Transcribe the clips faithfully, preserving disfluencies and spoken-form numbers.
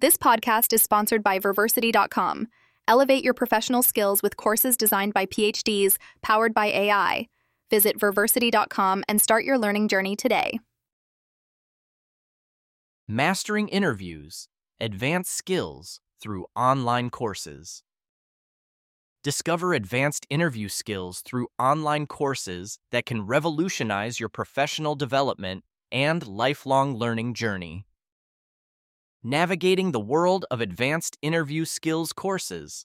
This podcast is sponsored by Verversity dot com. Elevate your professional skills with courses designed by PhDs, powered by A I. Visit Verversity dot com and start your learning journey today. Mastering interviews, advanced skills through online courses. Discover advanced interview skills through online courses that can revolutionize your professional development and lifelong learning journey. Navigating the world of advanced interview skills courses.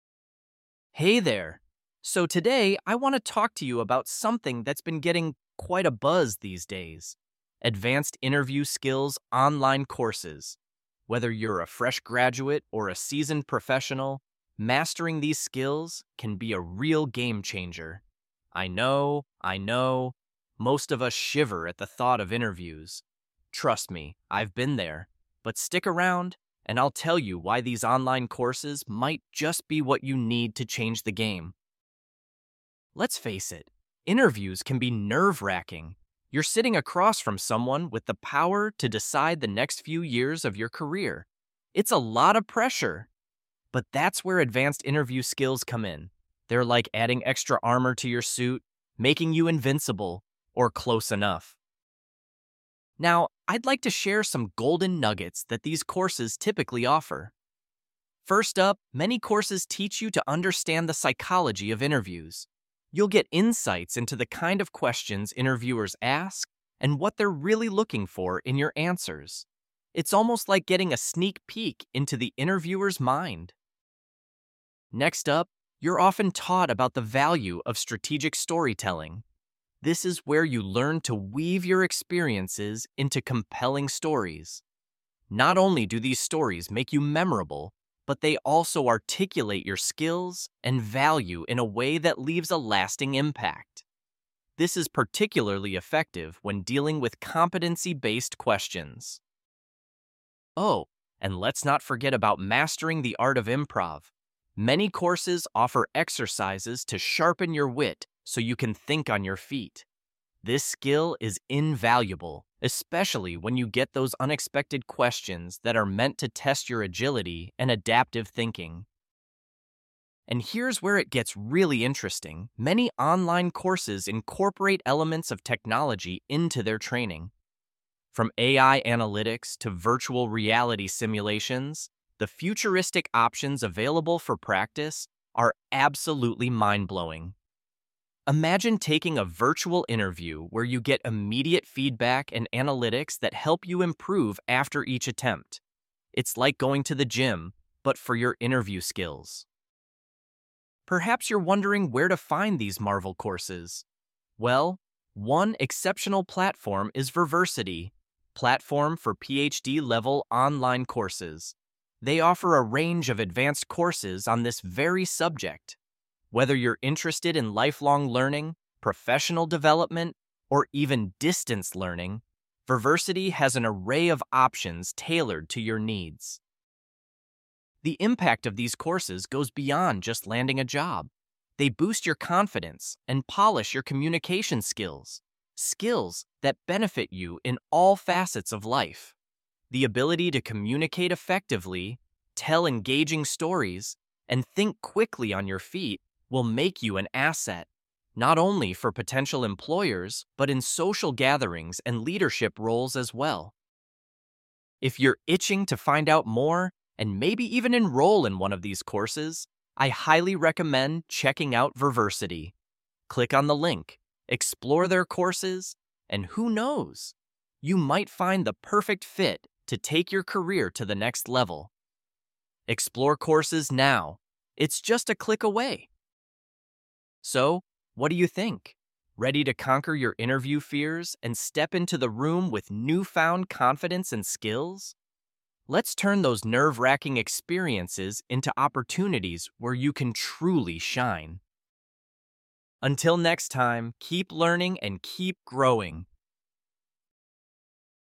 Hey there! So today I want to talk to you about something that's been getting quite a buzz these days. Advanced interview skills online courses. Whether you're a fresh graduate or a seasoned professional, mastering these skills can be a real game changer. I know, I know, most of us shiver at the thought of interviews. Trust me, I've been there. But stick around, and I'll tell you why these online courses might just be what you need to change the game. Let's face it, interviews can be nerve-wracking. You're sitting across from someone with the power to decide the next few years of your career. It's a lot of pressure. But that's where advanced interview skills come in. They're like adding extra armor to your suit, making you invincible, or close enough. Now, I'd like to share some golden nuggets that these courses typically offer. First up, many courses teach you to understand the psychology of interviews. You'll get insights into the kind of questions interviewers ask and what they're really looking for in your answers. It's almost like getting a sneak peek into the interviewer's mind. Next up, you're often taught about the value of strategic storytelling. This is where you learn to weave your experiences into compelling stories. Not only do these stories make you memorable, but they also articulate your skills and value in a way that leaves a lasting impact. This is particularly effective when dealing with competency-based questions. Oh, and let's not forget about mastering the art of improv. Many courses offer exercises to sharpen your wit so you can think on your feet. This skill is invaluable, especially when you get those unexpected questions that are meant to test your agility and adaptive thinking. And here's where it gets really interesting. Many online courses incorporate elements of technology into their training. From A I analytics to virtual reality simulations, the futuristic options available for practice are absolutely mind-blowing. Imagine taking a virtual interview where you get immediate feedback and analytics that help you improve after each attempt. It's like going to the gym, but for your interview skills. Perhaps you're wondering where to find these Marvel courses. Well, one exceptional platform is Verversity, platform for PhD-level online courses. They offer a range of advanced courses on this very subject. Whether you're interested in lifelong learning, professional development, or even distance learning, Verversity has an array of options tailored to your needs. The impact of these courses goes beyond just landing a job. They boost your confidence and polish your communication skills, skills that benefit you in all facets of life. The ability to communicate effectively, tell engaging stories, and think quickly on your feet will make you an asset, not only for potential employers, but in social gatherings and leadership roles as well. If you're itching to find out more and maybe even enroll in one of these courses, I highly recommend checking out Verversity. Click on the link, explore their courses, and who knows, you might find the perfect fit to take your career to the next level. Explore courses now. It's just a click away. So, what do you think? Ready to conquer your interview fears and step into the room with newfound confidence and skills? Let's turn those nerve-wracking experiences into opportunities where you can truly shine. Until next time, keep learning and keep growing.